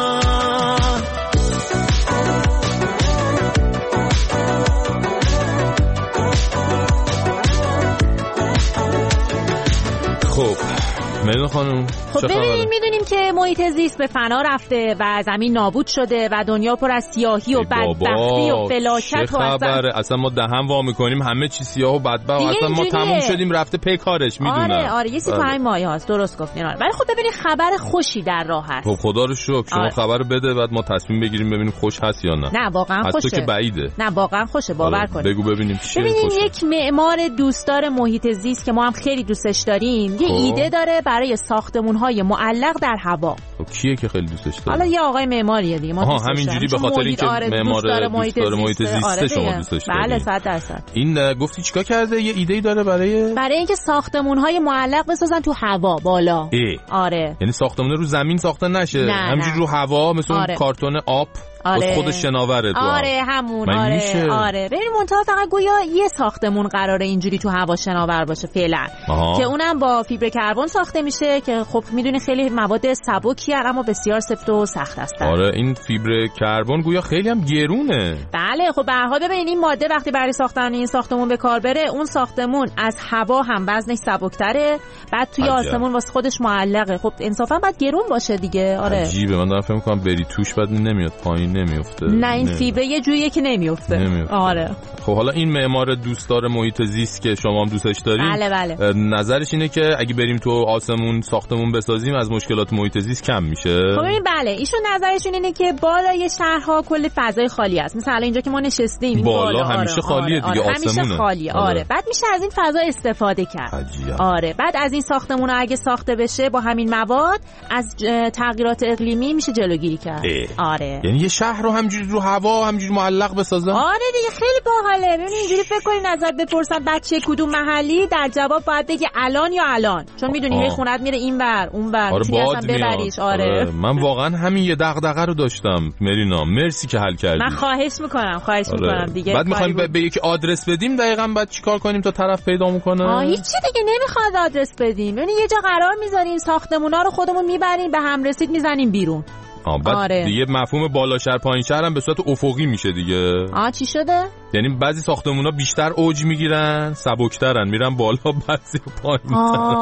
خب ملینا خانم خب ببینیم میدونیم که محیط زیست به فنا رفته و زمین نابود شده و دنیا پر از سیاهی و بدبختی و فلاکت و اصلا ما دهن وا میکنیم همه چی سیاه و بدبخت. اصلا ما تموم شدیم رفته پی کارش. میدونم آره یه سی تو همین مایه هاست. درست گفتین. ولی خب ببینید خبر خوشی در راه هست. خب خدا رو شکر. شما خبر بده بعد ما تصمیم بگیریم ببینیم خوش هست یا نه. نه واقعا خوشه. تو که بعیده. نه واقعا خوشه باور کنید. بگو ببینیم چیه. ببینید یک معمار دوستدار محیط زیست که ما هم خیلی دوستش داریم یه ایده داره برای ساختمون‌های معلق در هوا. خب کیه که خیلی دوستش داره؟ حالا یه آقای معماریه دیگه. ما همینجوری به خاطر اینکه معمار محیط زیست شما دوستش دارید. بله 100%. این گفتی چیکار کرده؟ یه ایده‌ای داره برای اینکه ساختمون‌های معلق بسازن تو هوا بالا. آره. یعنی ساختمون رو زمین ساخته نشه، همینجوری رو هوا مثل کارتون آب. خودش شناوره تو. آره همون. آره ببین منتها فقط گویا یه ساختمون قراره اینجوری تو هوا شناور باشه فعلا که اونم با فیبر کربن ساخته میشه که خب میدونی خیلی مواد سبکی اما بسیار سفت و سخت هستن. آره این فیبر کربن گویا خیلی هم گرونه. بله خب به هر حال ببین این ماده وقتی برای ساختن این ساختمون به کار بره اون ساختمون از هوا هم وزنش سبکتره بعد توی آسمون واسه خودش معلقه. خب انصافا باید گرون باشه دیگه. آره عجیبه. من دارم فکر می‌کنم بری توش بعد نمیاد پایین نمیفته. نه این فیبر یه جوریه که نمیفته. آره خب حالا این معمار دوستدار محیط زیست که شما هم دوستش دارین بله. نظرش اینه که اگه بریم تو آسمون ساختمون بسازیم از مشکلات محیط زیست کم میشه. خب ببین بله ایشون نظرشون اینه که بالای شهرها کل فضای خالی است. مثلا اینجا که ما نشستیم این بالا همیشه خالیه دیگه. آسمونه همیشه خالیه. آره بعد میشه از این فضا استفاده کرد. عجیب. آره بعد از این ساختمون اگه ساخته بشه با همین مواد از تغییرات اقلیمی میشه جلوگیری کرد. آره یعنی یه شهر رو همینجوری رو هوا همینجوری معلق بسازن. آره دیگه خیلی باحاله. ببین اینجوری فکر کنین ازت بپرسن بچه کدوم محلی در جواب باید بگی الان یا الان چون میدونی هی خونت میره اینور اونور. آره اصلا ببریش. آره من واقعا همین یه دغدغه رو داشتم مرینا. مرسی که حل کردی. من خواهش میکنم دیگه. بعد میخوایم به یکی آدرس بدیم دقیقاً بعد چیکار کنیم تا طرف پیدا میکنه؟ هیچی دیگه نمیخواد آدرس بدیم. ببین یه جا قرار میذاریم ساختمونا رو خودمون میبریم به هم رسید میزنیم بیرون. بعد دیگه مفهوم بالا شهر پایین شهر هم به صورت افقی میشه دیگه. چی شده؟ یعنی بعضی ساختمونا بیشتر اوج میگیرن سبکترن میرن بالا بعضی پایین.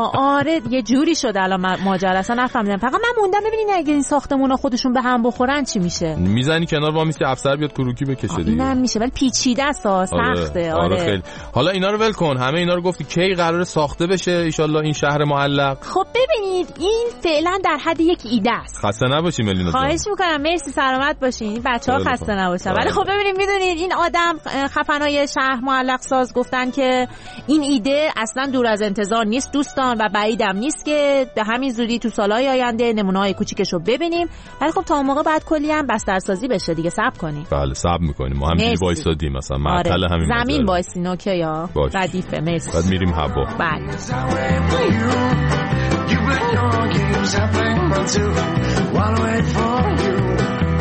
آره یه جوری شده الان ماجرا اصلا نفهمیدم. فقط من موندم ببینین اگه این ساختمونا خودشون به هم بخورن چی میشه؟ میزنی کنار با میسی افسر بیاد کروکی بکشه دیگه. اینم میشه ولی پیچیده است سخته. آره خیلی. حالا اینا رو ول کن. همه اینا رو گفتی کی قراره ساخته بشه ان شاء الله این شهر معلق؟ خب ببینید این فعلا در حد یک ایده است. خسته نباشی ملینا. خواهش میکنم مرسی سلامت باشین. بچه‌ها خسته نباشن. ولی خب ببینید میدونید این آدم خفنای شهر معلق ساز گفتن که این ایده اصلا دور از انتظار نیست دوستان و بعیدم نیست که به همین زودی تو سالهای آینده نمونه‌های کوچیکشو ببینیم. ولی خب تا اون موقع بعد کلی هم بسترسازی بشه دیگه. صبر کنیم. بله صبر میکنیم. ما همینجوری وایسادیم مثلا معطل همین زمین وایسین اوکی یا ردیفه. مرسی. بعد میریم هوا. بله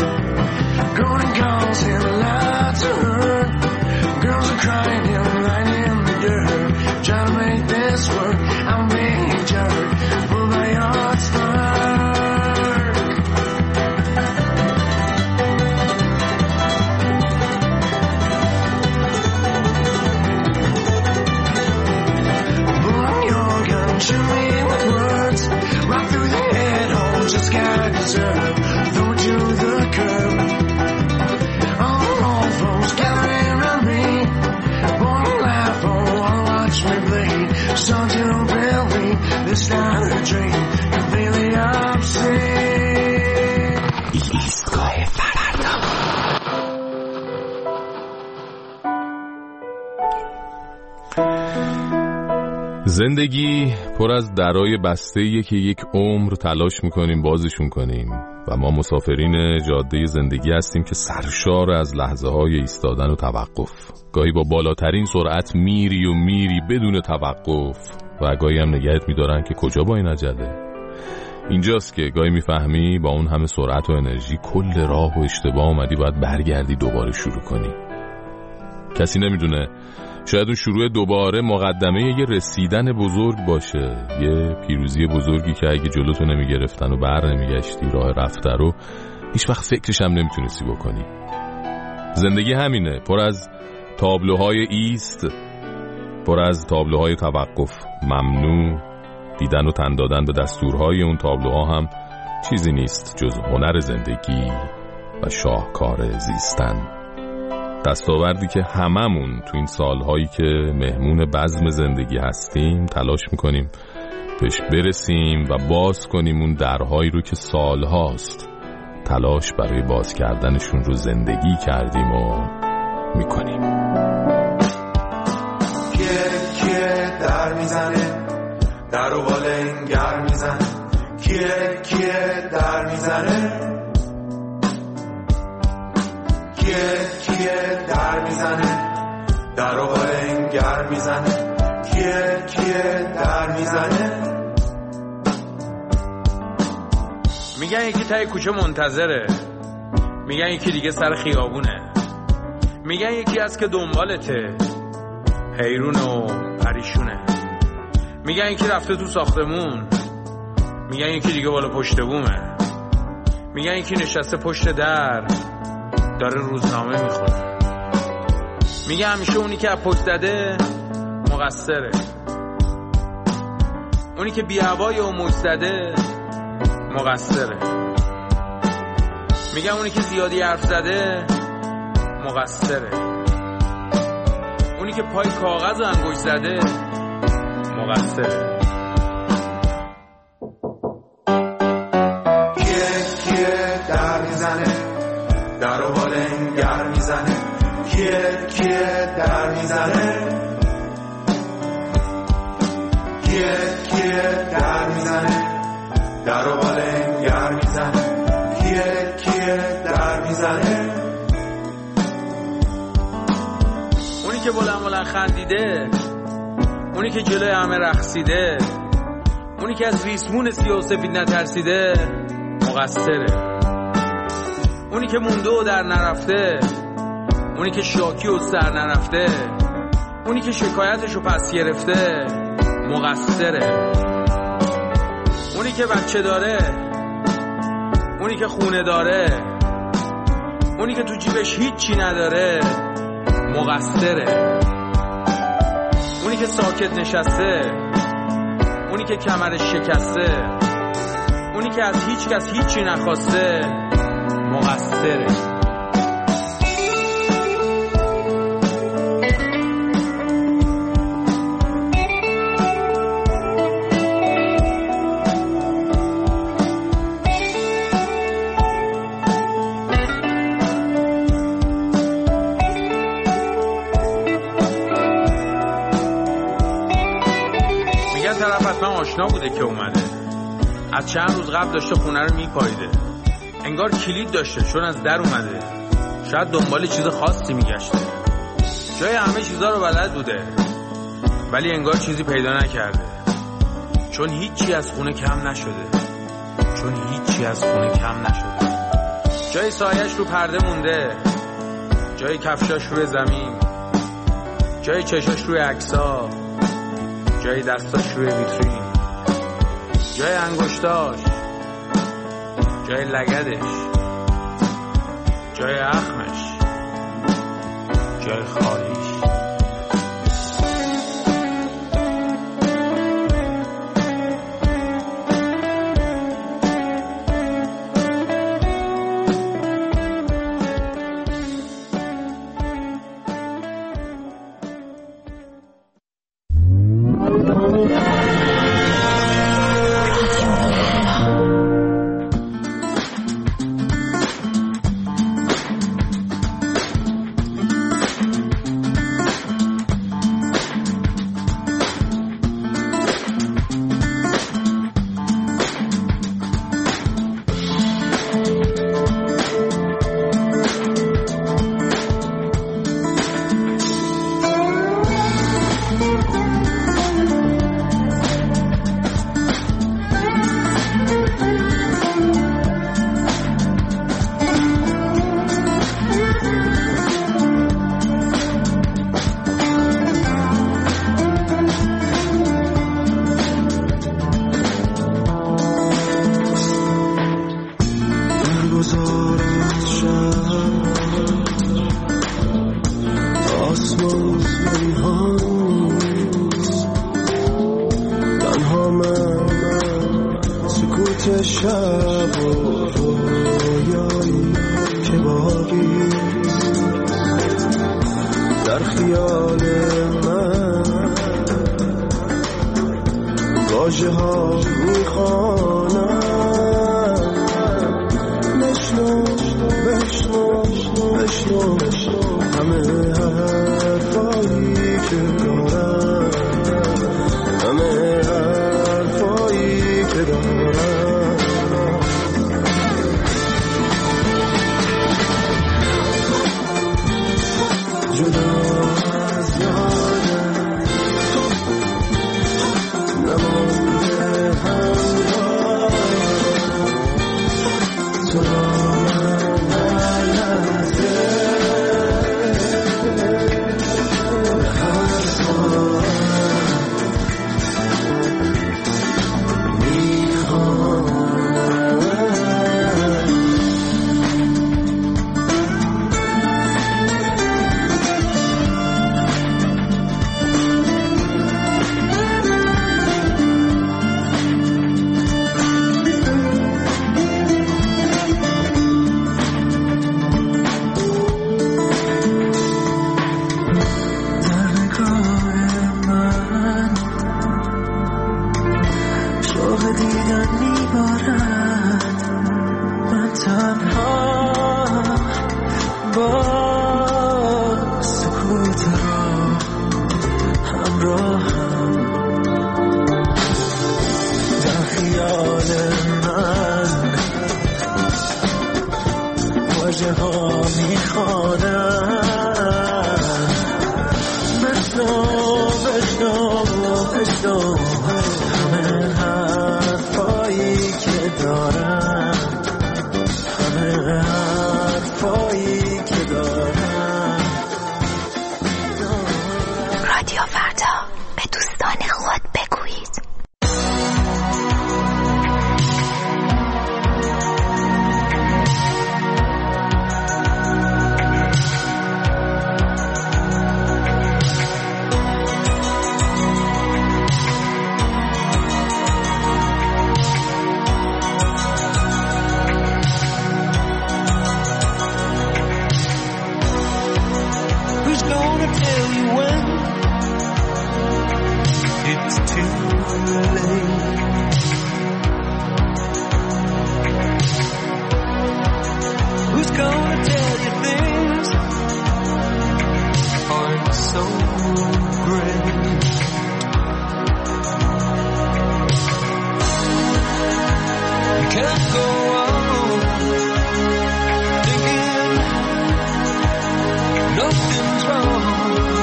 Growing calls and lights are heard. Girls are crying in line. gotta make this work. I'm being jerk, pull my heart spark. Pull on your gun, shoot me with words, right through the head hole, just got deserve. Throw it to the curb. All folks gathering around me, won't laugh or won't watch me bleed. Start to believe this not a dream, completely obscene. ایستگاه فردا. زندگی پر از درای بسته‌ایه که یک عمر تلاش میکنیم بازشون کنیم و ما مسافرین جاده زندگی هستیم که سرشار از لحظه های ایستادن و توقف. گاهی با بالاترین سرعت میری بدون توقف و گاهی هم نگهت میدارن که کجا با این عجله. اینجاست که گاهی میفهمی با اون همه سرعت و انرژی کل راه و اشتباه اومدی باید برگردی دوباره شروع کنی. کسی نمیدونه شاید اون شروع دوباره مقدمه یه رسیدن بزرگ باشه، یه پیروزی بزرگی که اگه جلوتو نمیگرفتن و بر نمیگشتی راه رفته رو هیچ وقت فکرش هم نمیتونستی بکنی. زندگی همینه، پر از تابلوهای ایست، پر از تابلوهای توقف، ممنوع. دیدن و تن دادن به دستورهای اون تابلوها هم چیزی نیست جز هنر زندگی و شاهکار زیستن. دستاوردی که هممون تو این سالهایی که مهمون بزم زندگی هستیم تلاش میکنیم بهش برسیم و باز کنیم اون درهایی رو که سالهاست تلاش برای باز کردنشون رو زندگی کردیم و میکنیم. کیه در میزنه، در و بال این گر میزنه، کیه در میزنه، کیه در میزنه، در و بال این گر میزنه، کیه در میزنه. میگن یکی تای کوچه منتظره، میگن یکی دیگه سر خیابونه، میگن یکی از که دنبالته حیرون و پریشونه، میگن یکی رفته تو ساختمون، میگن یکی دیگه بالا پشت بومه، میگن یکی نشسته پشت در داره روزنامه میخونه، میگه همیشه اونی که پشت زده مقصره، اونی که بی هوای و موج زده مقصره، میگه اونی که زیادی حرف زده مقصره، اونی که پای کاغذ و انگشت زده مقصره. کیه در میزنه، در و بال این گر میزنه، کیه در میزنه، کیه در میزنه، در و بال این گر میزنه، کیه در میزنه. اونی که بلند خندیده، اونی که جلوی همه رقصیده، اونی که از ریسمون سیاه و سفید نترسیده مقصره، اونی که مونده و در نرفته، اونی که شاکی و سر نرفته، اونی که شکایتشو پس گرفته مقصره، اونی که بچه داره، اونی که خونه داره، اونی که تو جیبش هیچی نداره مقصره، اونی که ساکت نشسته، اونی که کمرش شکسته، اونی که از هیچ کس هیچی نخواسته مقصره. آشنا بوده که اومده، از چند روز قبل داشته خونه رو میپاییده، انگار کلید داشته چون از در اومده، شاید دنبال چیز خاصی میگشته، جای همه چیزا رو بلد بوده ولی انگار چیزی پیدا نکرده، چون هیچی از خونه کم نشده، چون هیچی از خونه کم نشده، جای سایش رو پرده مونده، جای کفشاش روی زمین، جای چشاش روی عکس‌ها، جای دستاش روی ویترین، جای انگشتاش، جای لگدش، جای اخمش، جای خالیش.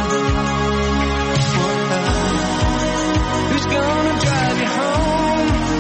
Who's gonna drive you home?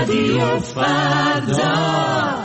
رادیو فردا.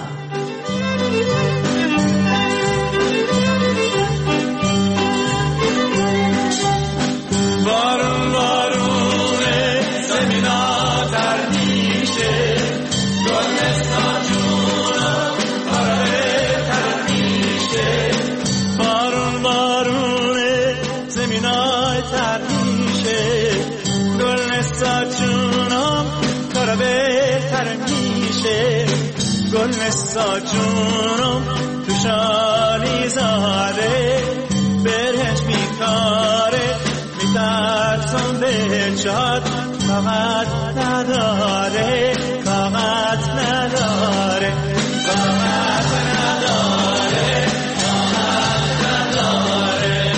بارون بارونه زمینا تر میشه، گل مثل جونا آره تر میشه. بارون بارونه زمینا تر میشه، گل مثل جونا کارا بهتر میشه. گل مثل جونم تو شالی زاده برهج میکاره، میترسم به جاد طاقت نداره، طاقت نداره، طاقت نداره، طاقت نداره.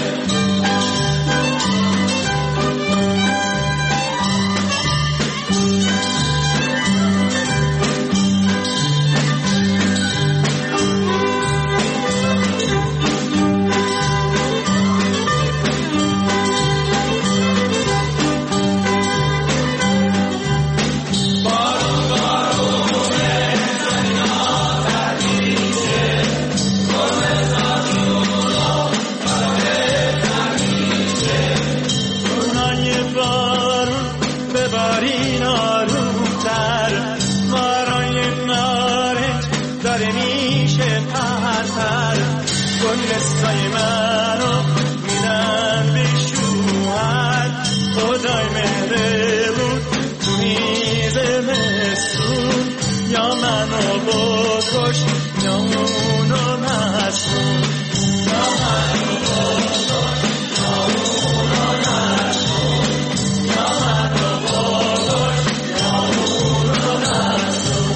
قصای منو میدن بشوهن، خدای مهربون تو میز مسون، یا منو بکش یا اونو نسون، یا منو بکش یا اونو نسون، یا منو بکش یا اونو نسون.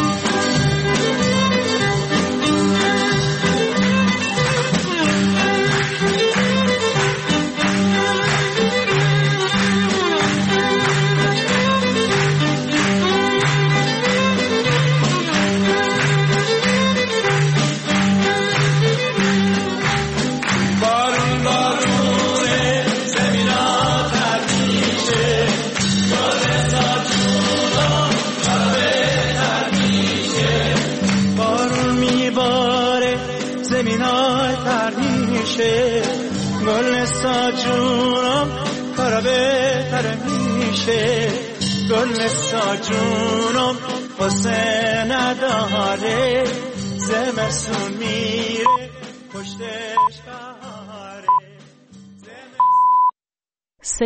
گل ساجونم کارا بهتر میشه، گل ساجونم قصه نداره، زمستون میره پشتش